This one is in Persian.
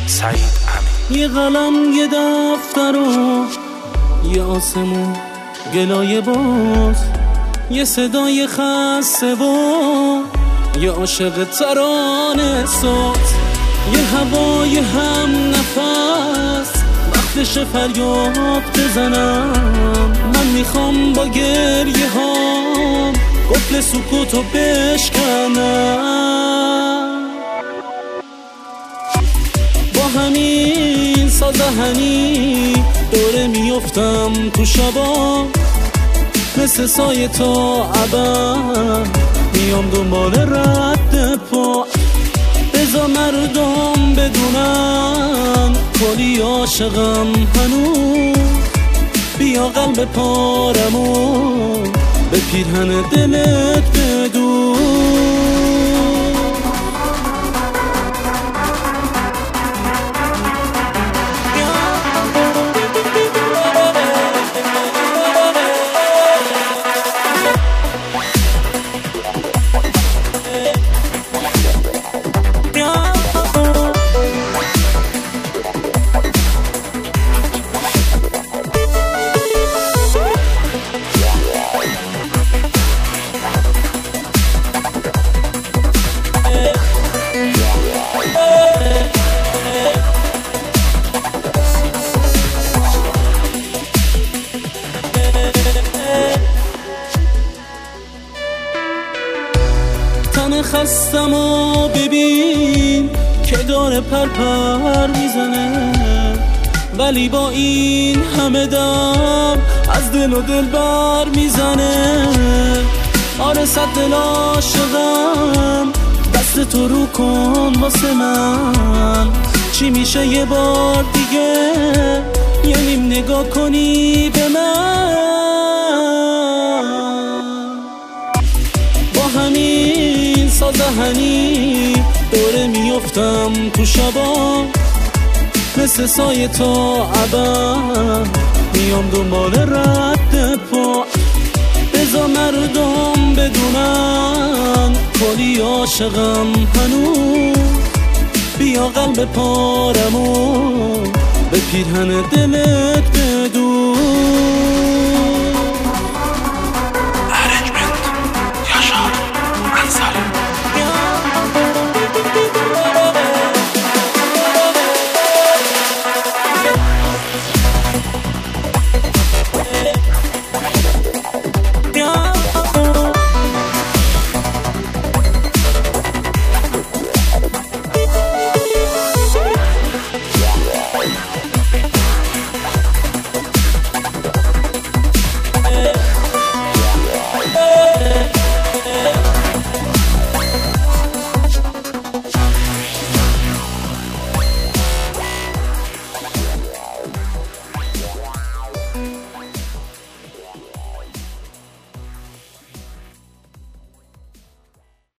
سعید امین. یه قلم، یه دفتر و یه آسمون گلایه باز، یه صدای خسته و یه عاشق ترانه ساز، یه هوای هم نفس وقتش فریاد بزنم. من میخوام با گریه هام قفل سکوتو بشکنم. با همین سازهنی دوره میفتم تو شبا، مثل سایه تا ابد میام دنبال رد پا. بذار مردم بدونن کلی عاشقم هنوز، بیا قلب پارمو به پیرهن دلت بدون. تن خستم و ببین که داره پرپر میزنه، ولی با این همه دم از دل و دل بر میزنه. آره صد دل عاشقم، دست تو رو کن واسه من. چی میشه یه بار دیگه یه نیم نگاه کنی به من؟ با همین سازهنی دوره میفتم تو شبا، مثل سایه تا ابد میام دنبال رد پا. بذار مردم بدونن کلی عاشقم هنوز، بیا قلب پارمو به پیرهن دلت